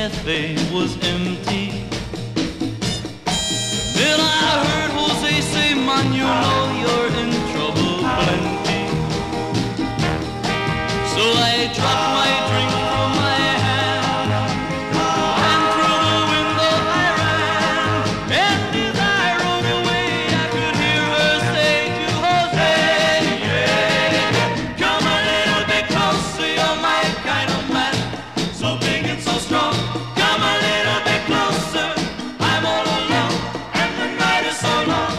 cafe was empty. Then I heard Jose say, "Man, you know you're in trouble plenty." So I dropped my drink from my hand and through the window I ran. And as I rode away, I could hear her say to Jose, "Yeah, come a little bit closer, you're my kind of man, so big and so strong. Come a little bit closer, I'm all alone, and the night is so long."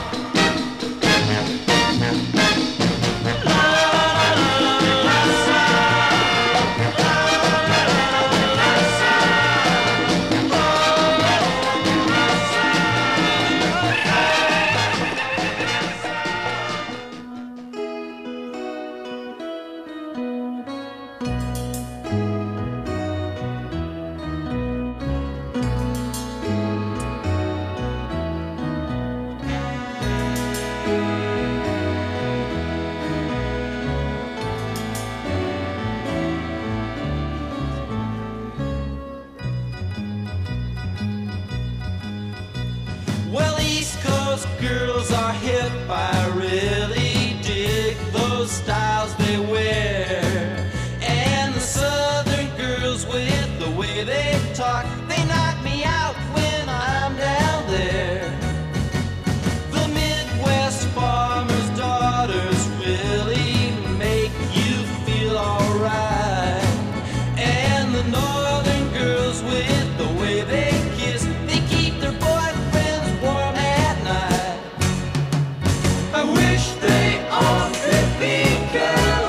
Well, East Coast girls are hip, I really dig those styles they wear. And the Southern girls with the way they talk, they knock me out when I'm down there. The Midwest farmers' daughters really make you feel alright. And the Northern girls with the way they kiss, they keep their boyfriends warm at night. I wish they all could be girls.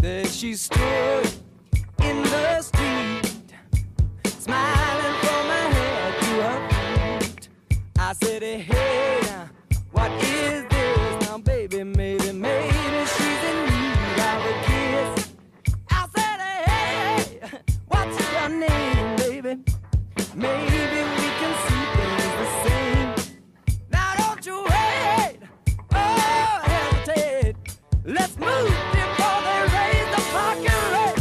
Said she stood in the street, smiling from her head to her feet. I said, hey, now, what is this? Now, baby, maybe she's in need of a kiss. I said, hey, what's your name, baby? Maybe we can see things the same. Now, don't you wait, oh, hesitate. Let's move before they raise the parking rate.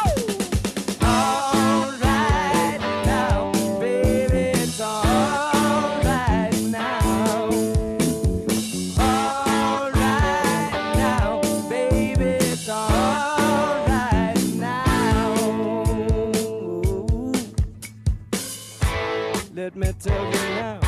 All right now, baby, it's all right now. All right now, baby, it's all right now. Let me tell you now.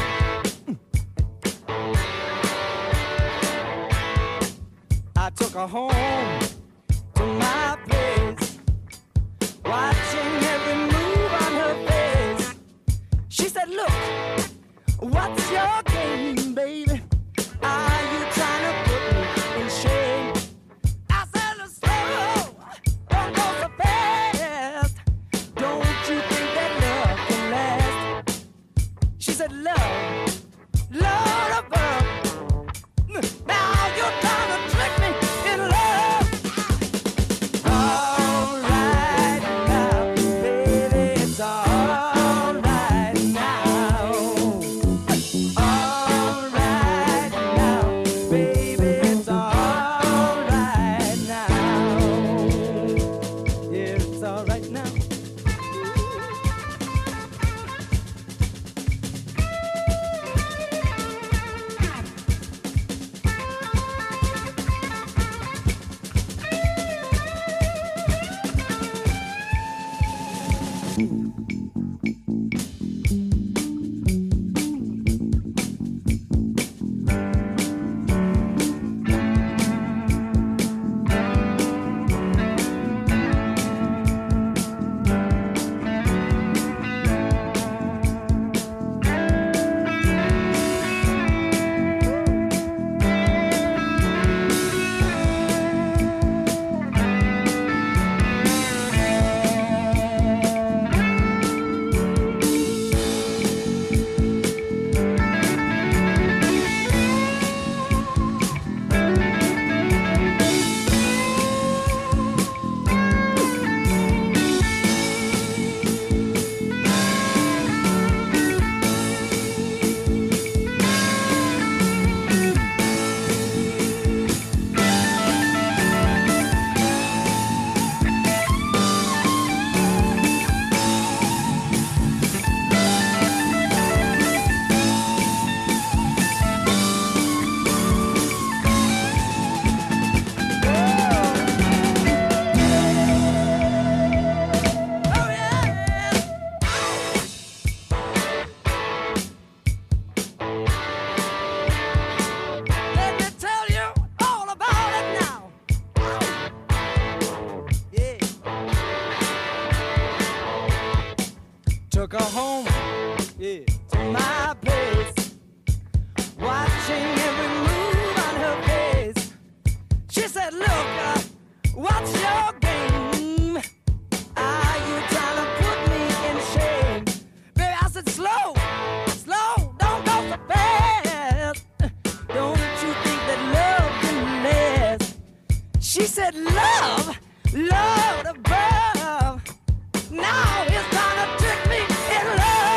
I took her home to my place, watching every move on her face. She said, look, what's your game, baby? Are you trying to put me in shame? I said, slow, don't go so fast. Don't you think that love can last? She said, love, love above. Now you're trying to trick me in love. All right now, baby, it's all right now. All right now, baby, it's all right now. Yeah, it's all right now. Let me tell you all about it now. Yeah. Took her home, yeah, to my place, watching every move on her face. She said, look, what's your game? Are you trying to put me in shame? Baby, I said, slow, slow, don't go so fast. Don't you think that love can last? She said, love, love above. Now it's trying to trick me in love.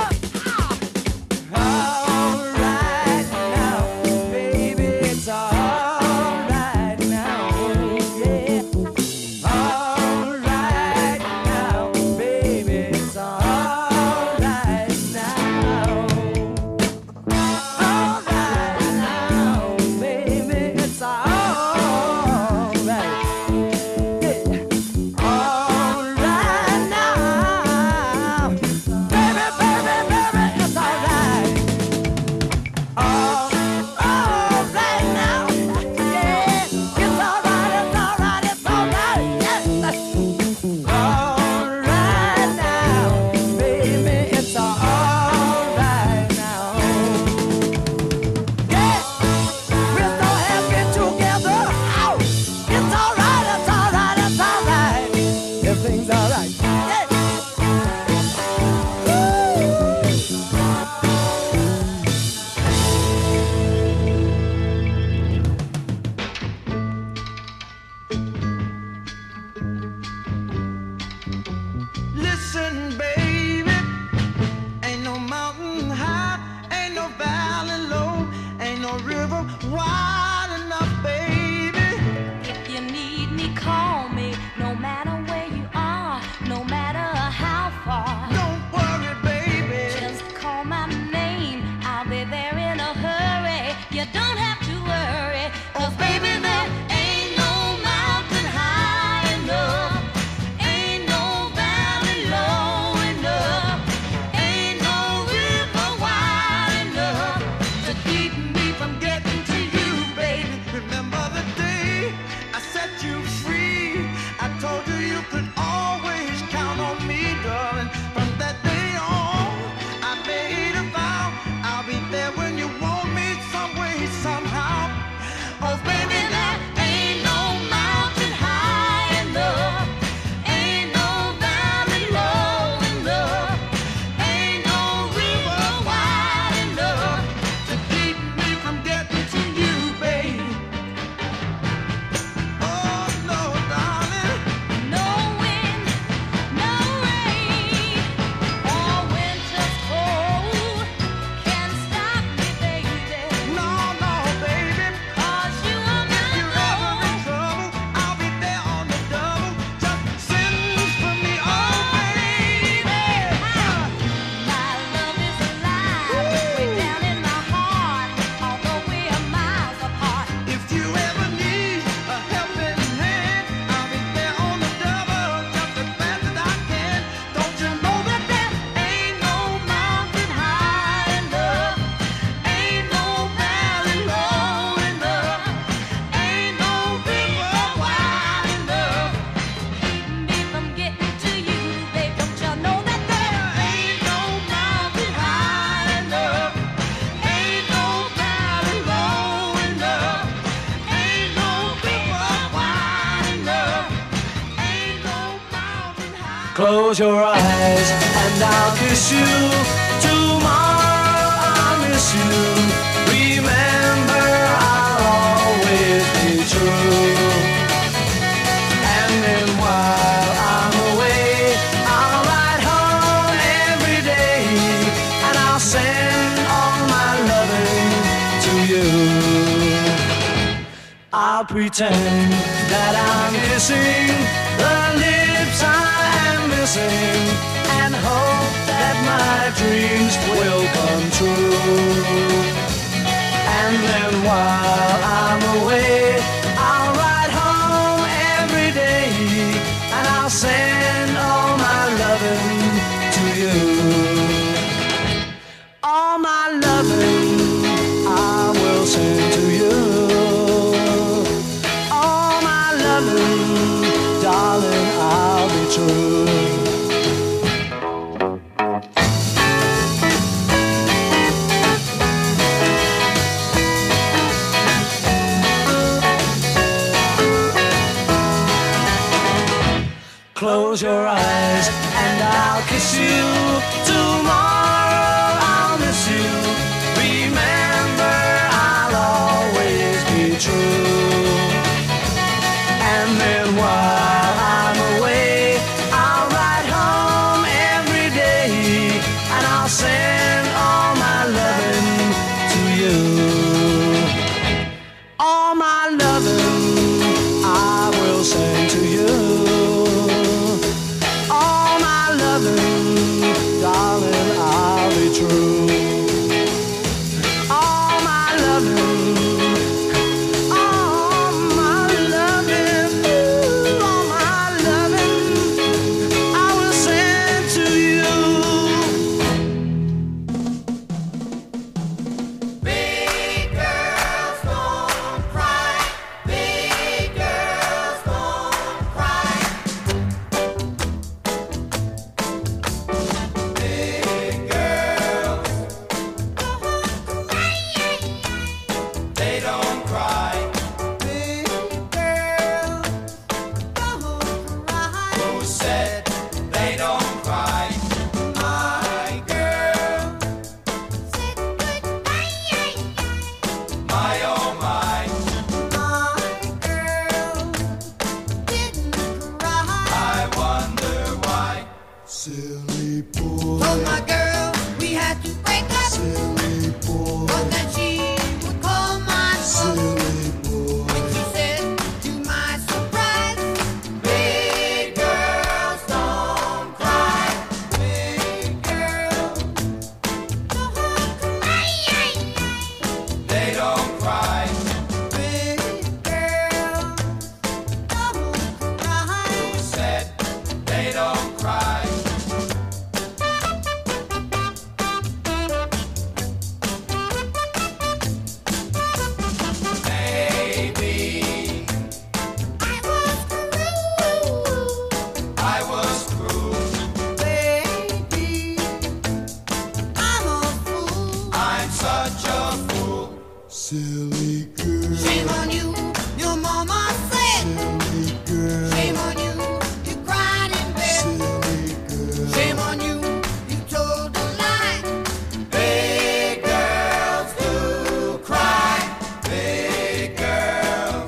Listen, baby, ain't no mountain high, ain't no valley low, ain't no river wide enough, baby. If you need me, call me, no matter where you are, no matter how far. Don't worry, baby, just call my name, I'll be there in a hurry. You don't have to worry, 'cause baby, there ain't no mountain high enough, ain't no valley low enough, ain't no river wide enough to keep me from getting to you, baby. remember the day I set you free. I told you you could always count on me, darling. From that day on, I made a vow, I'll be there when you want me, some way, somehow. Oh, baby, There ain't no mountain high enough, ain't no valley low enough, ain't no river wide enough to keep me from getting to you, babe. Oh, no, darling. no wind, no rain, or winter's cold can stop me, baby. No, no, baby. 'Cause you are If my you're ever in goal. trouble, I'll be there on the double. Just send for me, oh, baby. My love is alive, way down in my heart, although we are miles apart. If you ever need a helping hand, I'll be there on the double, just as fast as I can. Don't you know that there ain't no mountain high enough, ain't no valley low enough, ain't no river wide enough. Me from getting to you, babe, don't you know that there Ain't no mountain high enough, ain't no valley low enough, ain't no river wide enough, ain't no mountain high. Close your eyes and I'll kiss you. Tomorrow I'll miss you. Remember, I'll always be true. And then while I'm away, I'll ride home every day, and I'll send all my loving to you. I'll pretend that I'm kissing the lips I am missing, and hope that my dreams will come true. And then while I'm away, I'll ride home every day, and I'll send all my loving to you. All my loving I will send to you. All my loving, darling, I'll be true. Close your eyes and I'll kiss you. Tomorrow I'll miss you. Remember, I'll always be true. And then while I'm away, I'll ride home every day, and I'll send all my loving to you. All my loving I will send to you. All my loving, darling, I'll be true. All my loving, all my loving, ooh, all my loving, I will send to you. Big girls don't cry. Big girls don't cry. Big girls, they don't cry. Big girls don't cry. Who said they don't cry? My girl, my oh my. My girl didn't cry. I wonder why. Silly boy. Told my girl we had to break up. Silly boy. But then she would call my phone. Silly boy. When she said, to my surprise, big girls don't cry. Big girls don't cry. They don't cry. Big girls don't cry. Said they don't cry. Maybe I was cruel. Baby, I'm a fool. I'm such a fool. Silly girl. Shame on you, your mama said. Silly girl. Shame on you, you cried in bed. Silly girl. Shame on you, you told a lie. Big girls do cry. Big girls,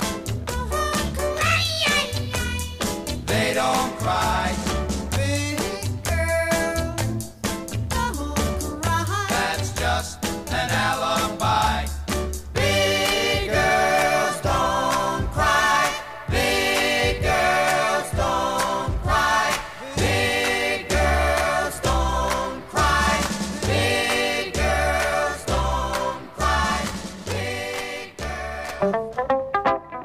they don't cry. Big girls don't cry. That's just an alibi. Big girls don't cry. Big girls don't cry. Big girls don't cry. Big girls don't cry. Big girls.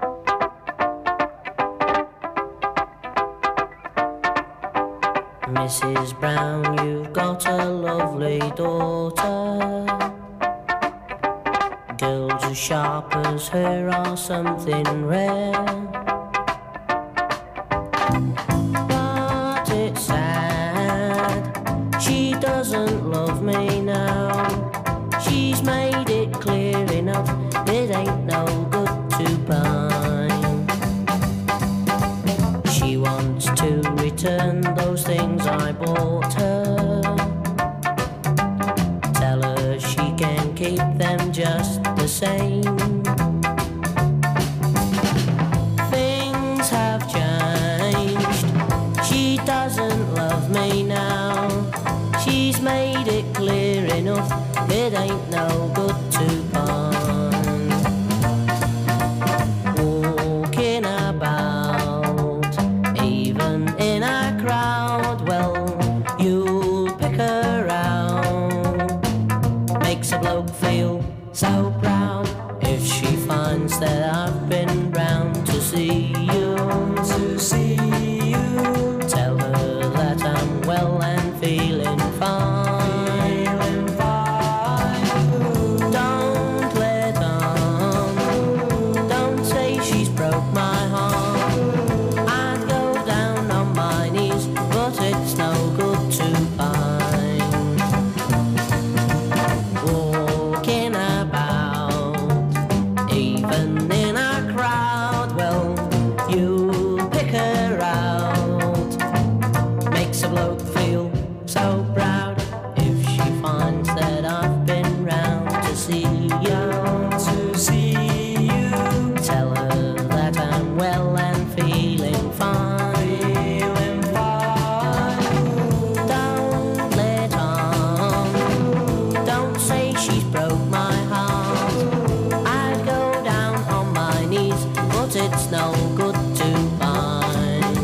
Mrs. Brown, you've got a lovely daughter. Girls as sharp as her are something rare. But it's sad, she doesn't love me now. She's made it clear enough, it ain't no good to pine. She wants to return those things I bought her. Tell her she can keep them just the same. Things have changed. She doesn't love me now. She's made it clear enough, it ain't no good to pine. Walking about, even in a crowd, well, you'll pick her out. Makes a bloke feel so proud if she finds that I've been round to see you. Tell her that I'm well and feeling fine. Don't let on. Don't say she's broke my heart. I'd go down on my knees, but it's no good to pine. Walking about, even in a crowd, well, you pick her out. Makes a bloke feel so proud if she finds that I've been round to see you. Tell her that I'm well and feeling fine. Don't let on. Don't say she's broke my heart. I'd go down on my knees, but it's no good to pine.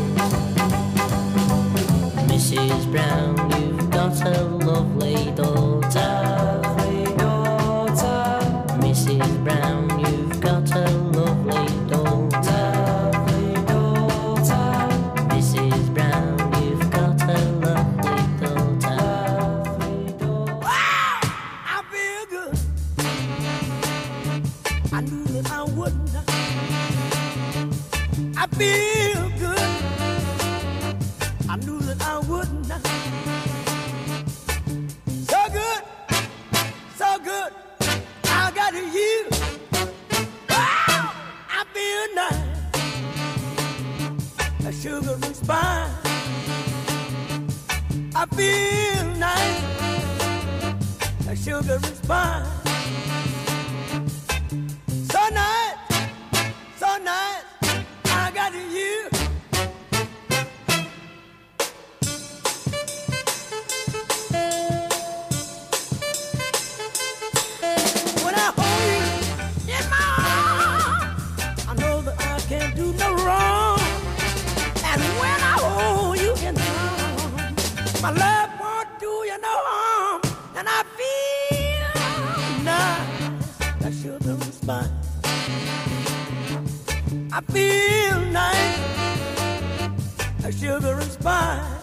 Mrs. Brown, you've got a lovely daughter. Mrs. Brown, you've got a lovely daughter. Mrs. Brown, you've got a lovely daughter. I feel good. I knew that I wouldn't. I feel good. I knew that I wouldn't. So good, so good. I got you. Wow, I feel nice. A sugar and spice. I feel nice. A sugar and spice. So nice, so nice. I got you. My love won't do you no harm, and I feel nice, that sugar and spice. I feel nice, that sugar and spice.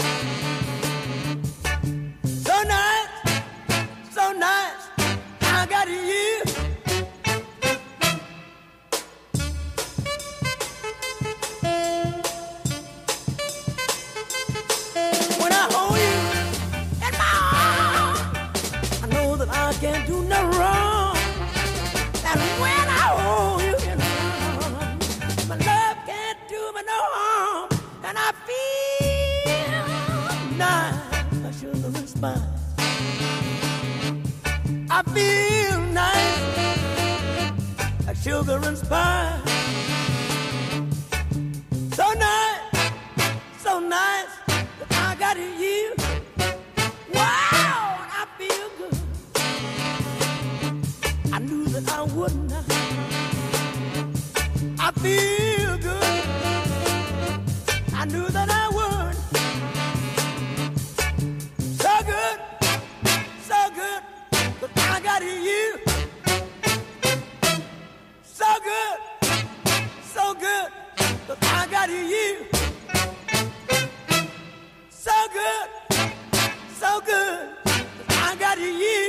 So nice, so nice, I got you. When I hold you in my arms, I know that I can't do no wrong. That when I hold you in my arms, my love can't do me no harm, and I feel nice, like sugar and spice. I feel nice, like sugar and spice. So nice, so nice, that I got you. Wow, I feel good. I knew that I wouldn't. I feel good. I knew that I would. So good, so good, but I got you. So good, so good, but I got you. So good, so good, but I got you.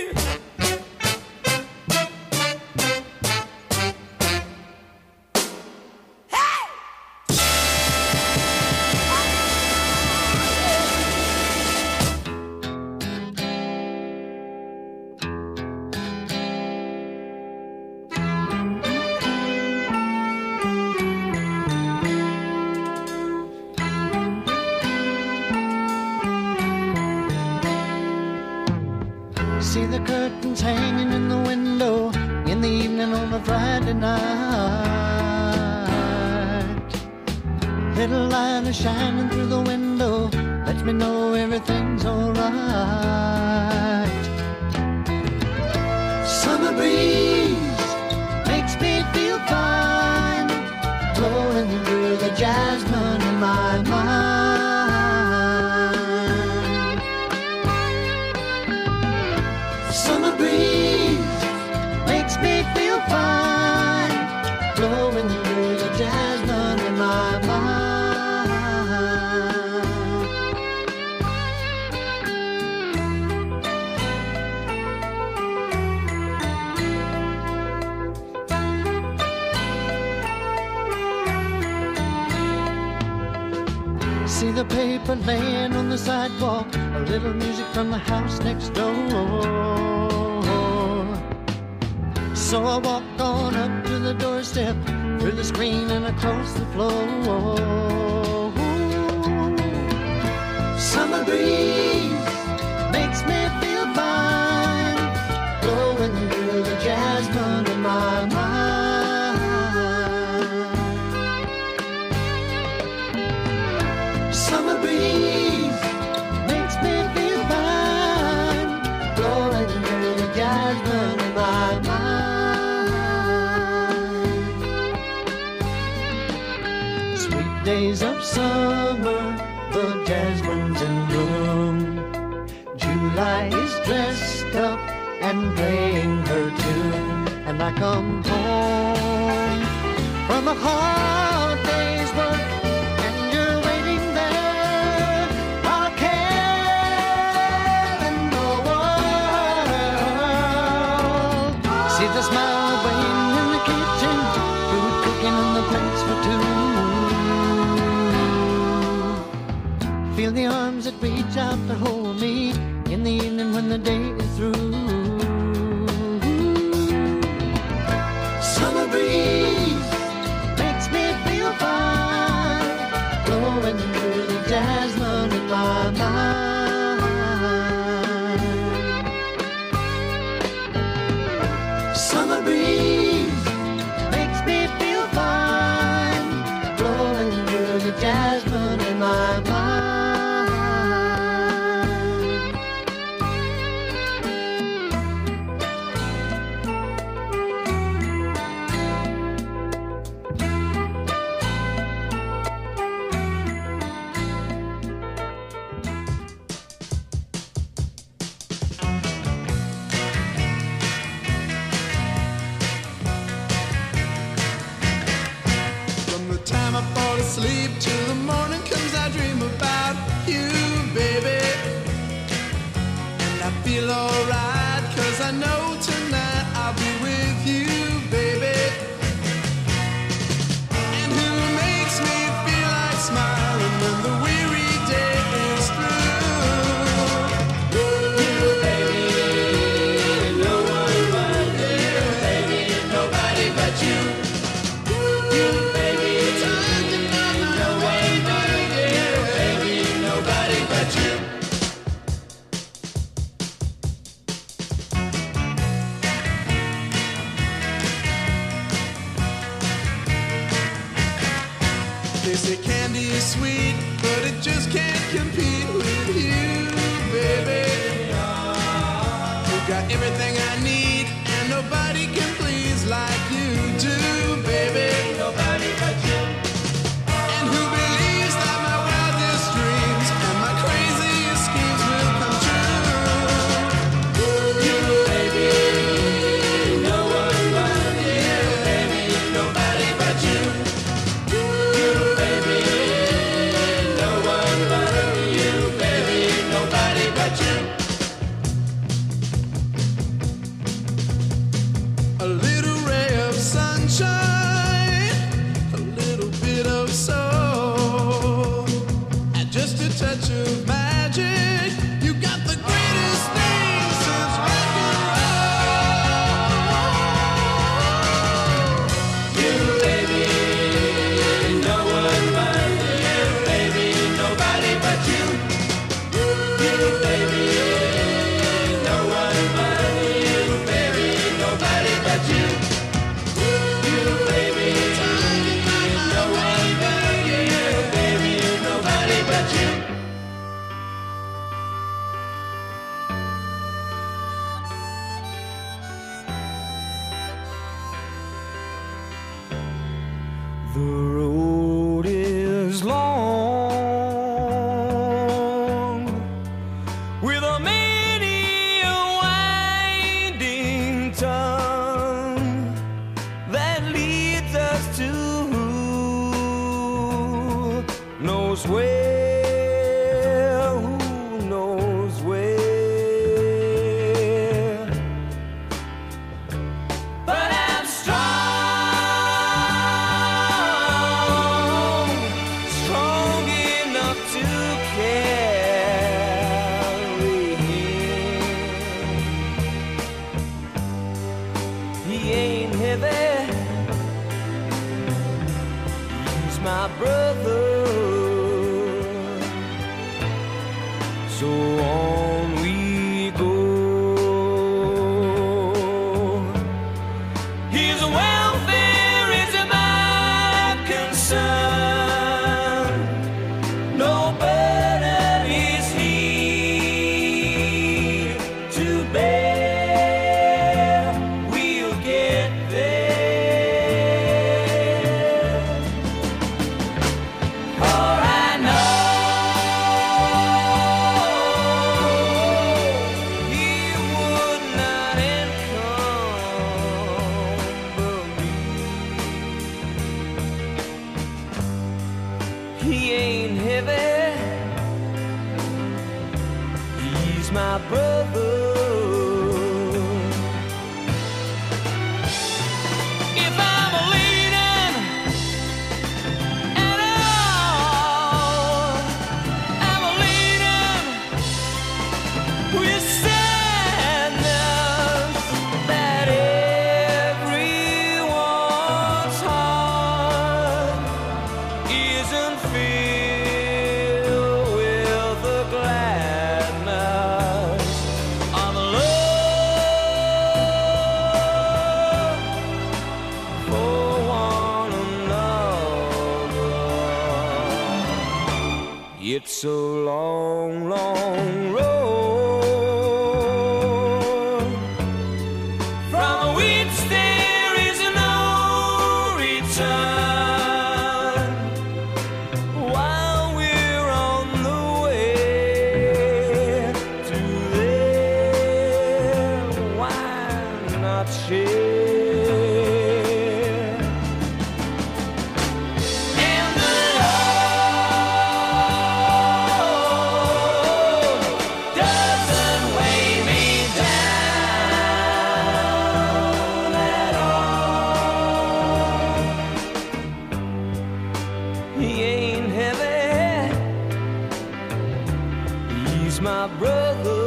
See the curtains hanging in the window in the evening on a Friday night. Little light is shining through the window, lets me know everything's alright. Summer breeze makes me feel fine, blowing through the jasmine in my mind. Summer breeze makes me feel fine, blowing through the jasmine in my mind. See the paper laying on the sidewalk, a little music from the house next door. So I walked on up to the doorstep, through the screen and across the floor. Summer breeze makes me feel fine, blowing through the jasmine in my mind. Summer breeze makes me feel fine, blowing through the jasmine in my mind. Days of summer, the jasmine's in bloom. July is dressed up and playing her tune. And I come home from a hard day's work, and you're waiting there. I'll care in the world. See the smile waiting in the kitchen, food cooking and the plates for two. Feel the arms that reach out to hold me in the evening when the day is through. Summer breeze makes me feel fine, blowing through the jasmine in my mind. Summer breeze makes me feel fine, blowing through the jasmine in my mind. sleep till the morning comes. I dream about you, baby. And I feel alright, 'cause I know tonight I'll be with you, baby. And who makes me feel like smiling when the weary day is through? You, baby, no one but you, baby, nobody but you. You, baby, no one but you, baby, nobody but you. They say candy is sweet, but it just can't compete with you, baby. You got everything I need, and nobody can please like you do, baby. Nobody but you. And who believes that my wildest dreams and my craziest schemes will come true? You, baby, no one but you, baby, nobody but you. You, baby, no one but you, baby, nobody but you. A little ray of sunshine, a little bit of soul, and just a touch of magic. You got the greatest thing since rock and roll. You, baby, no one but you, baby, nobody but you. You, baby, no one but you, baby, nobody but you. You, baby, no one but you, baby, nobody but you. The road is long, with a many a winding tongue that leads us to who knows where, who knows where. But I'm strong, strong enough to carry him. He ain't heavy, he's my brother. So on we go. His welfare is my concern. No burden is he to bear. We'll get there. For I know he would not encumber me. He ain't heavy, he's my brother. If I'm leaning at all, I'm leaning with sadness that everyone's heart isn't filled with the gladness of love for one another. It's a long, long road from which there is no return. While we're on the way to there, why not share? And the He's my brother.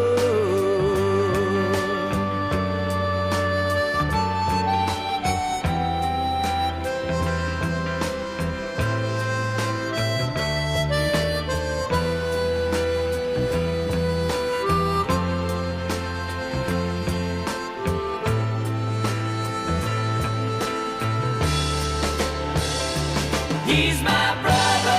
He's my brother.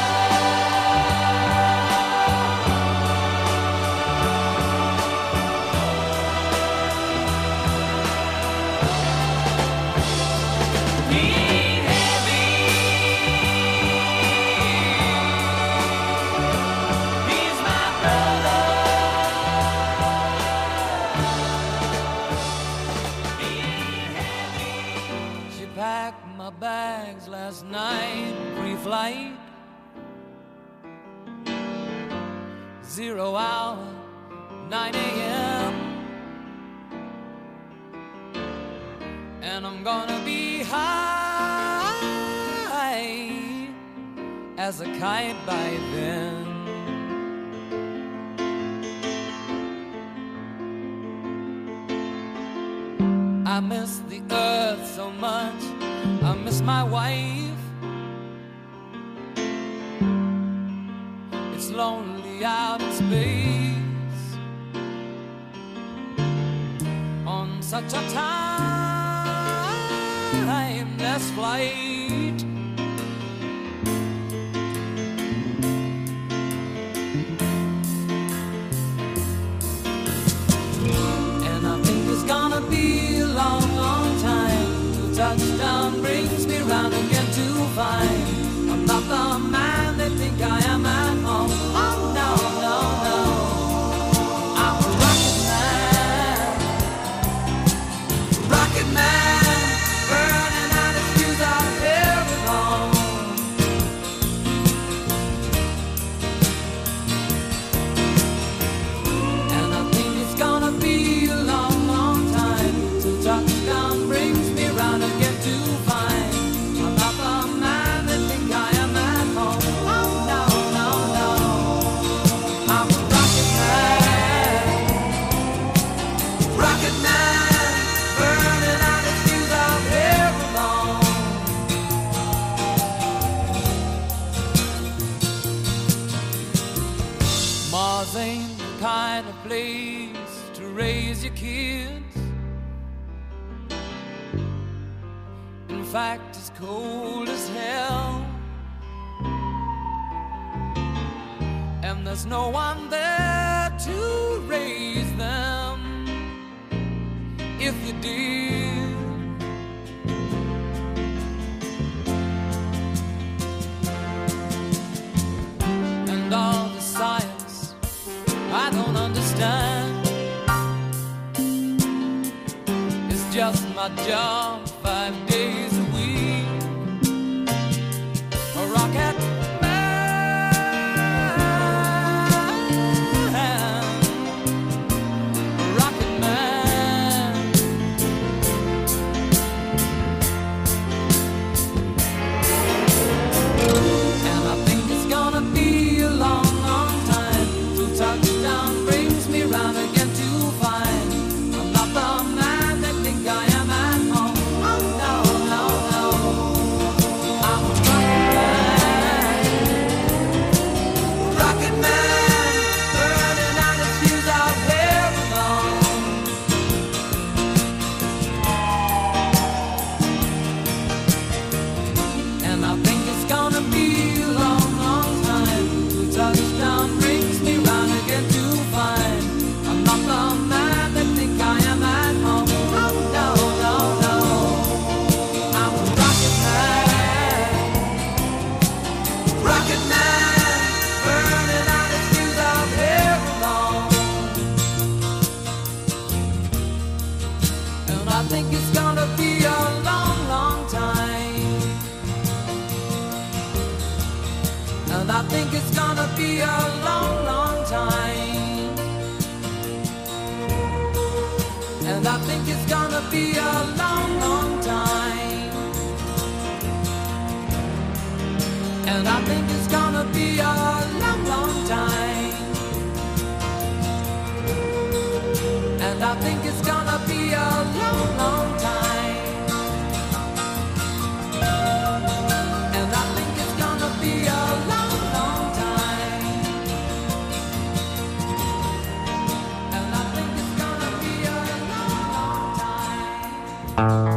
He ain't heavy. He's my brother. He ain't heavy. She packed my bags last night, pre-flight. 0 hour, 9 a.m. And I'm gonna be high as a kite by then. I miss the earth so much, I miss my wife. It's lonely out in space on such a timeless flight. And I think it's gonna be a long, long time till touchdown brings me round again to find I'm not the man they think I am at home. Oh no, no, no, I'm a rocket man, burning out his fuse out here alone. And I think it's gonna be a long, long time till touchdown brings me round again to find I'm not the man they think I am at home. Oh no, no, no, I'm a rocket man, burning out his fuse out here alone. Mars ain't the kind of place to raise your kids. In fact, it's cold as hell. And there's no one there to raise them if you did. And all the science I don't understand. It's just my job 5 days a week. A rocket man, a rocket man. And I think it's gonna be a long, long time till touchdown brings me round again to find I'm not the man they think I am at home. Oh no, no, no, I'm a rocket man, burning out his fuse out here alone. And I think it's gonna be a long, long time till touchdown brings me round again to find I'm not the man they think I am at home. Oh no, no, no, I'm a rocket man, burning out his fuse out here alone. And I think it's gonna be a long, long time. And I think it's gonna be a long, long time. And I think it's gonna be a long, long time. And I think it's gonna be a long, long time. I think it's gonna be a long, long time. And I think it's gonna be a long, long time. And I think it's gonna be a long, long time.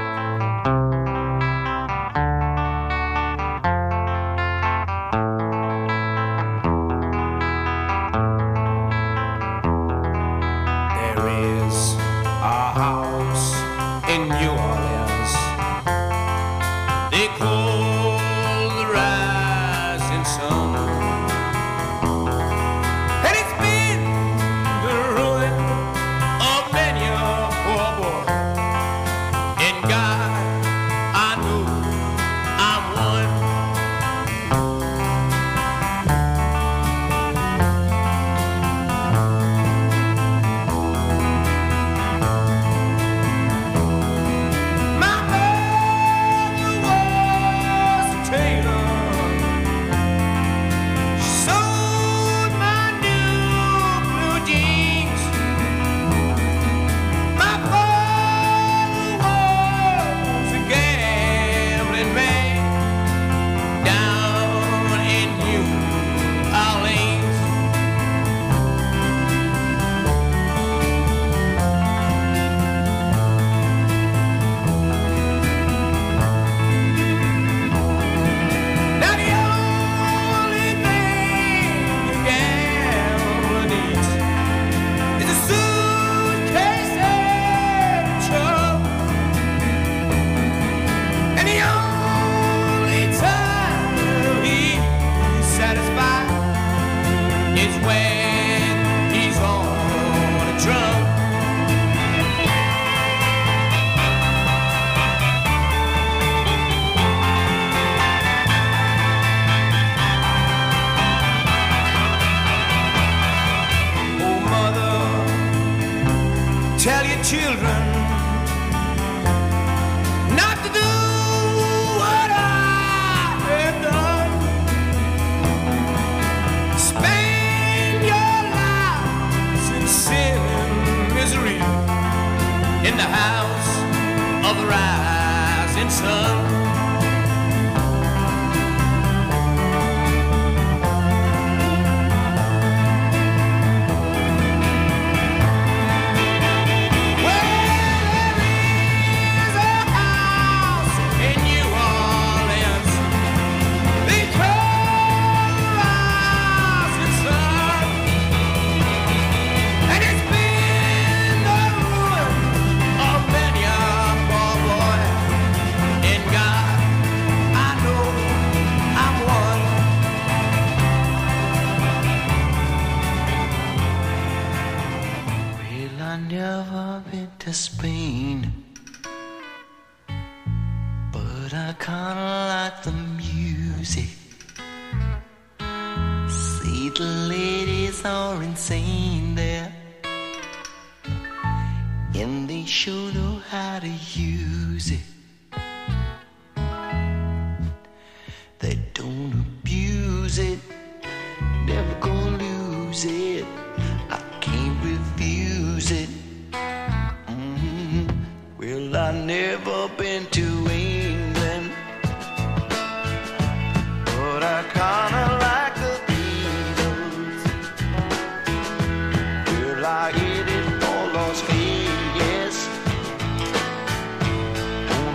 Tell your children not to do what I have done. Spend your lives in sin and misery in the house of the rising sun. Spain, but I kinda like the music. See, the ladies are insane there, and they sure know how to use it. They don't abuse it, never gonna lose it. I can't refuse it. Well, I've never been to England, but I kinda like the Beatles. Well, I hit it for Las Vegas,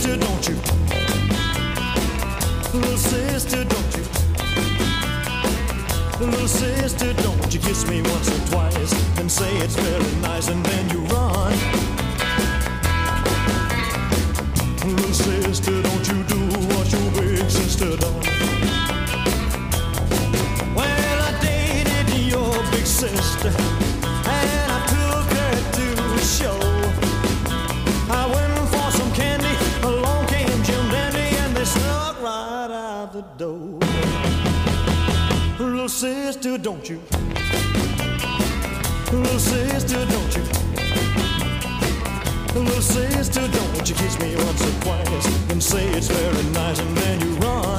sister, don't you? Little sister, don't you? Little sister, don't you kiss me once or twice and say it's very nice and then you run. Little sister, don't you do what your big sister done. Well, I dated your big sister and I took her to a show. I went for some candy, along came Jim Dandy and they snuck right out the door. Little sister, don't you? Little sister, don't you? Little sister, don't you kiss me once or twice and say it's very nice and then you run.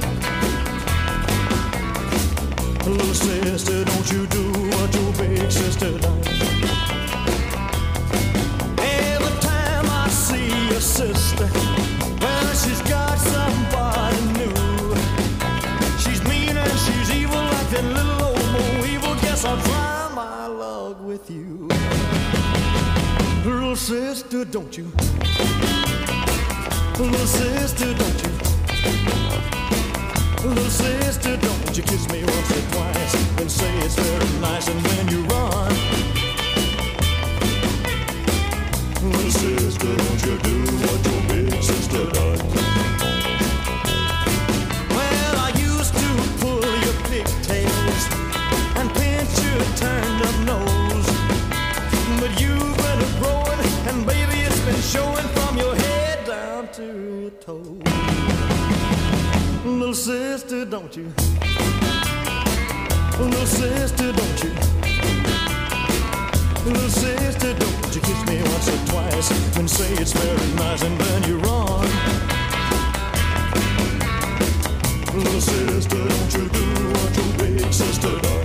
Little sister, don't you do what your big sister does. Every time I see your sister, well, she's got somebody new. She's mean and she's evil like that little old Mo Evil. Guess I'll try my luck with you. Little sister, don't you? Little sister, don't you? Little sister, don't you kiss me once or twice and say it's very nice and then you run. Little sister, don't you do what your big sister does. Well, I used to pull your pigtails and pinch your turned up nose, but you've been growing and baby it's been showing from your head down to your toes. Little sister, don't you? Little sister, don't you? Little sister, don't you kiss me once or twice and say it's very nice and then you run. Little sister, don't you do what your big sister does.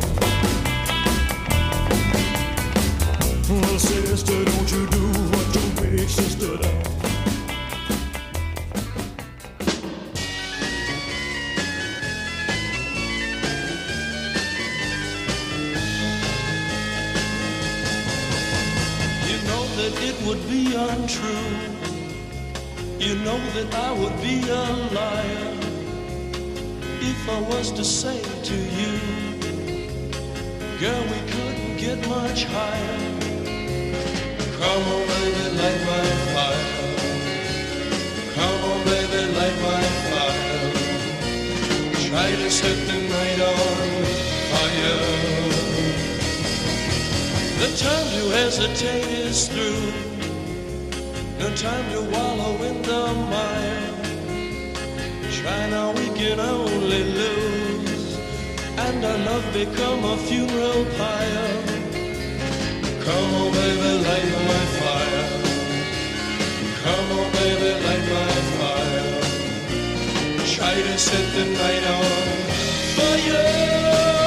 Little sister, don't you do what your big sister does. It would be untrue. You know that I would be a liar if I was to say to you, girl, we couldn't get much higher. Come on, baby, light my fire. Come on, baby, light my fire. Try to set the night on fire. The time to hesitate is through. No time to wallow in the mire. Try now, we can only lose, and our love become a funeral pyre. Come on, baby, light my fire. Come on, baby, light my fire. Try to set the night on fire.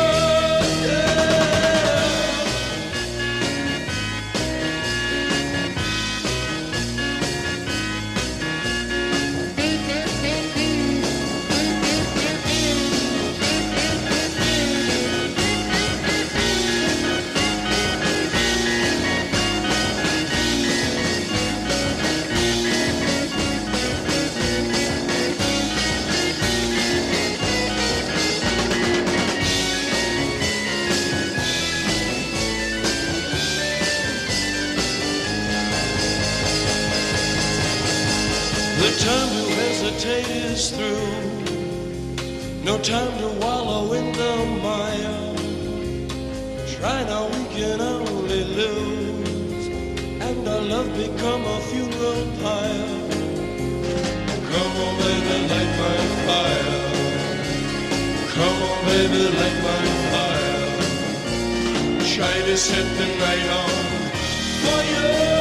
The time to hesitate is through. No time to wallow in the mire. Try now, we can only lose, and our love become a funeral pyre. Come on, baby, light my fire. Come on, baby, light my fire. Try to set the night on fire.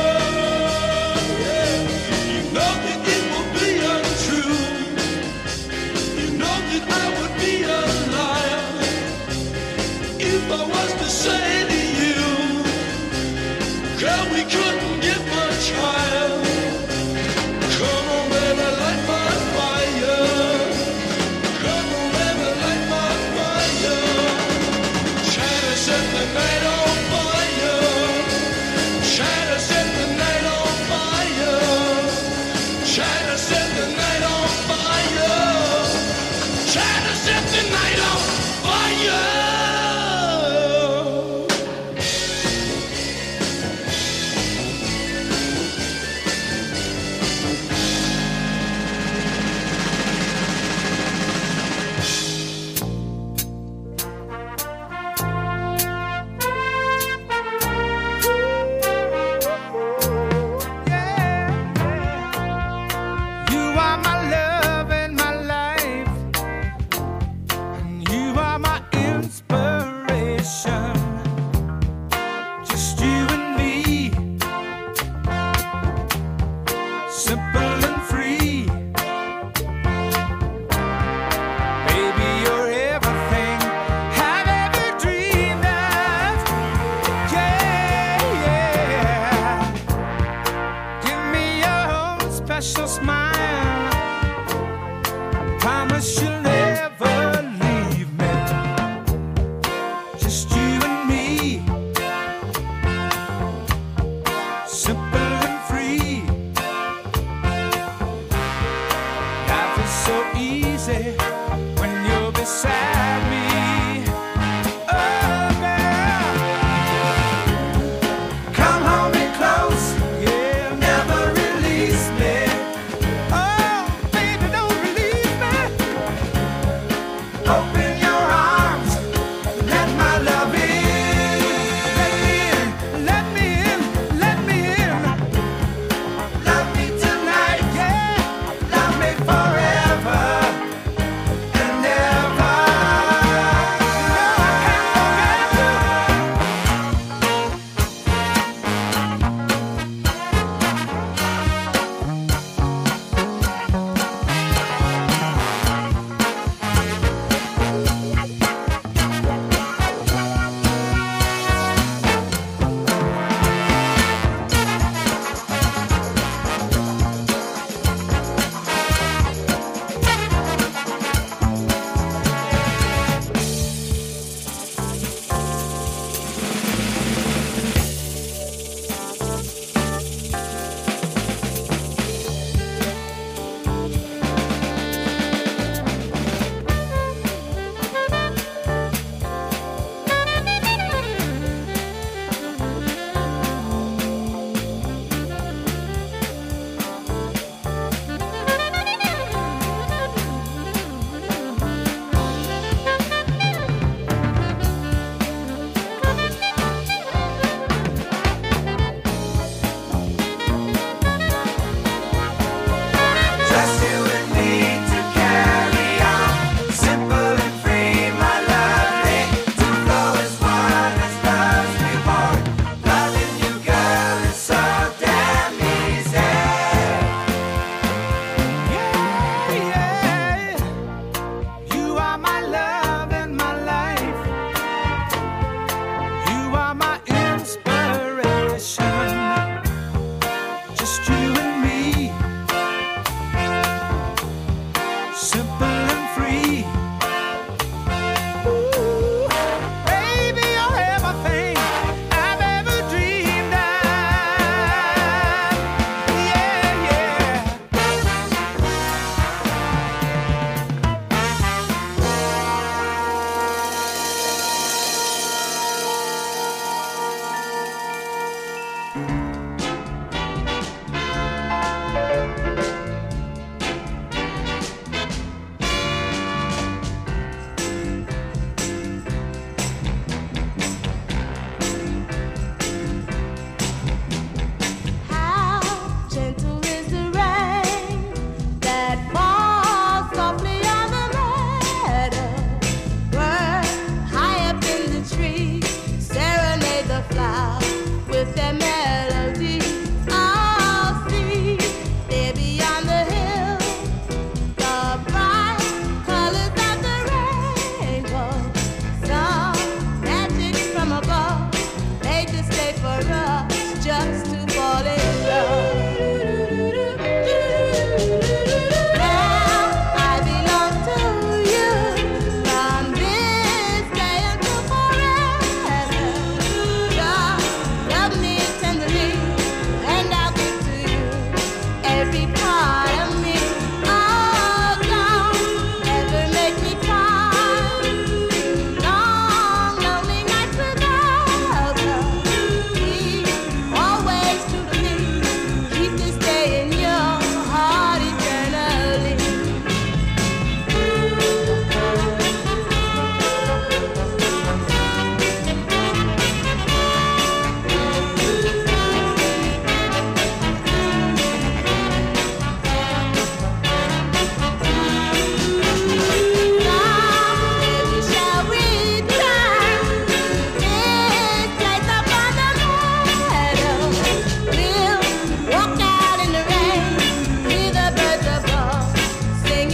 If I was to say to you, girl, we couldn't get much higher. Come on, baby, light my fire. Come on, baby, light my fire. Try to set the night on fire. Try to set you